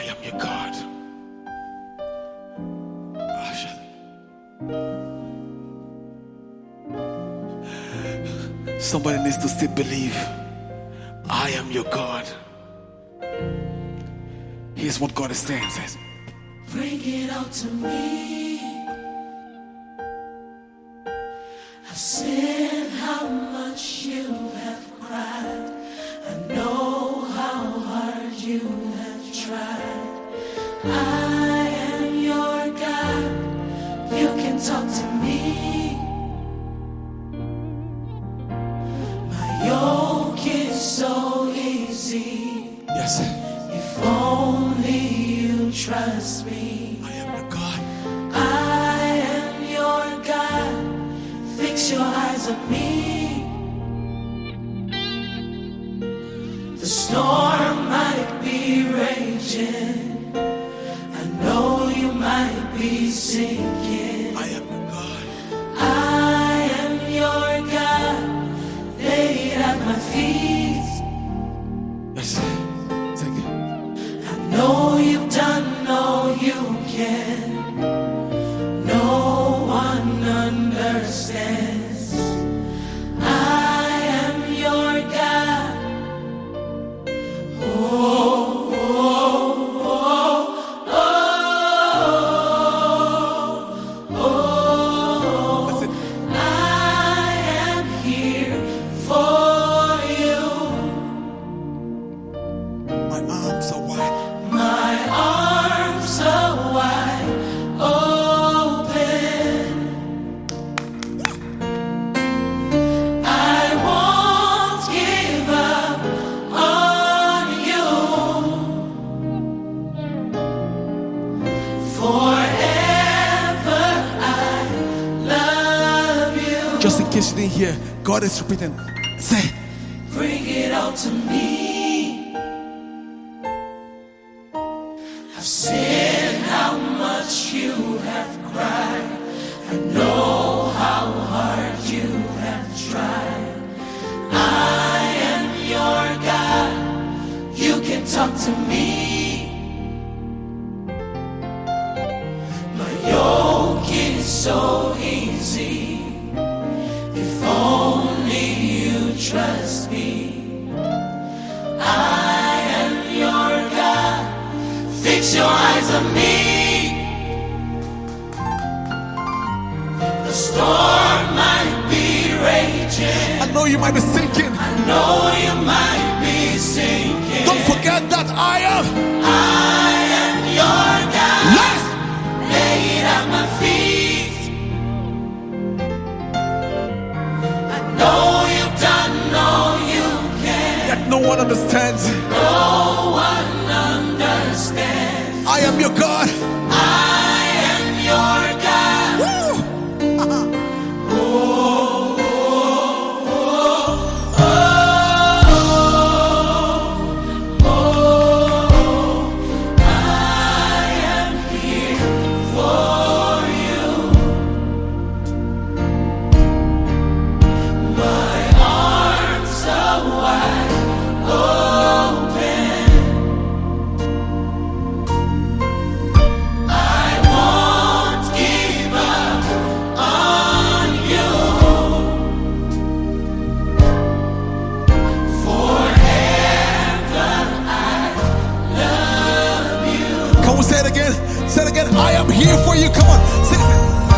I am your God. Somebody needs to still believe. I am your God. Here's what God is saying. Says, bring it out to me. I've seen how much you have cried. I know how hard you have tried. I am your God. You can talk to me. My yoke is so easy. yes, If only you trust me. I am your God. I am your God. Fix your eyes on me. The storm might be raging. I know you might be sinking. I am your God. I am your God. Laid at my feet. Yes, take it. I know you've done all you can. No one understands. I am your God. Oh, oh, oh, oh, oh. That's it. I am here for you. My arms are wide. My arms are wide open. I won't give up on you. Forever I love you. Just in case you didn't hear, God is repeating. Say, Bring it out to me. I've seen how much you have cried. I know how hard you have tried. I am your God. You can talk to me. My yoke is so easy. If only you trust me. I am your God. Fix your eyes on me. The storm might be raging. I know you might be sinking. I know you might be sinking. Don't forget that I am. I am your God. Yes. Laid at my feet. I know you've done all you can. Yet no one understands. No one understands. I am your God. I am your God. Woo. I am here for you. My arms are wide open. I won't give up on you. Forever I love you. Can we say it again? Say it again. I am here for you. Come on. Sing it.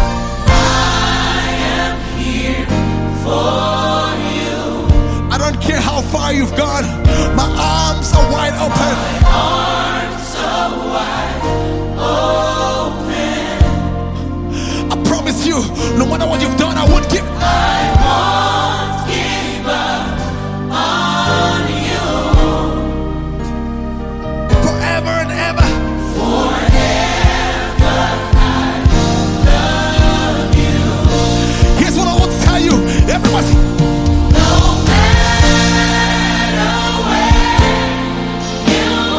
I am here for you. I don't care how far you've gone. My arms are wide open. Arms are wide open. I promise you, no matter what you've done, I won't give. I won't give up on you. Forever and ever. Forever I love you. Here's what I want to tell you. Everybody. No matter where you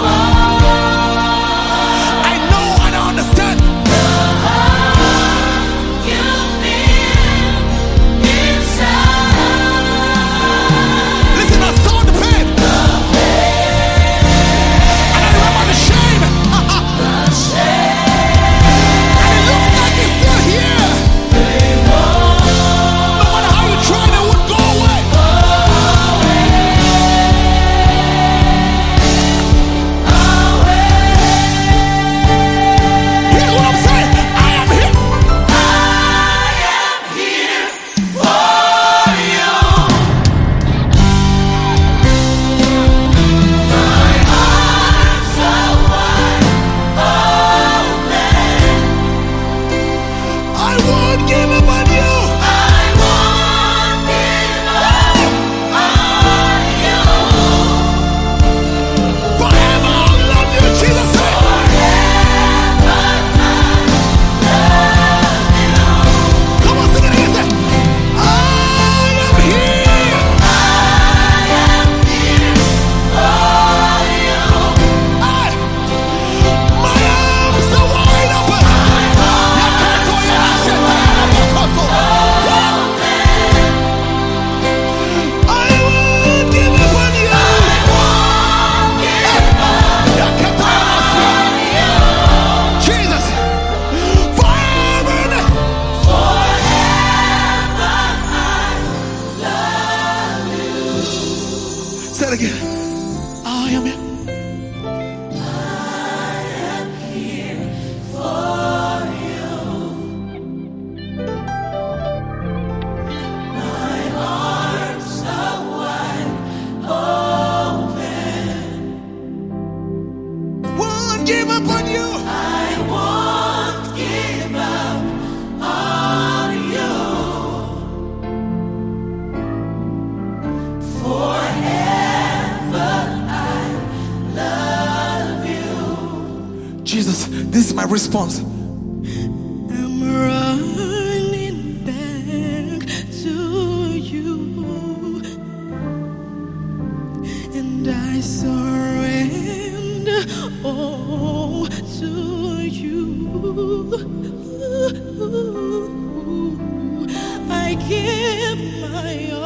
give up on you. I won't give up on you. Forever I love you. Jesus, this is my response. I'm running back to you, and I surrender all to you. I give my all.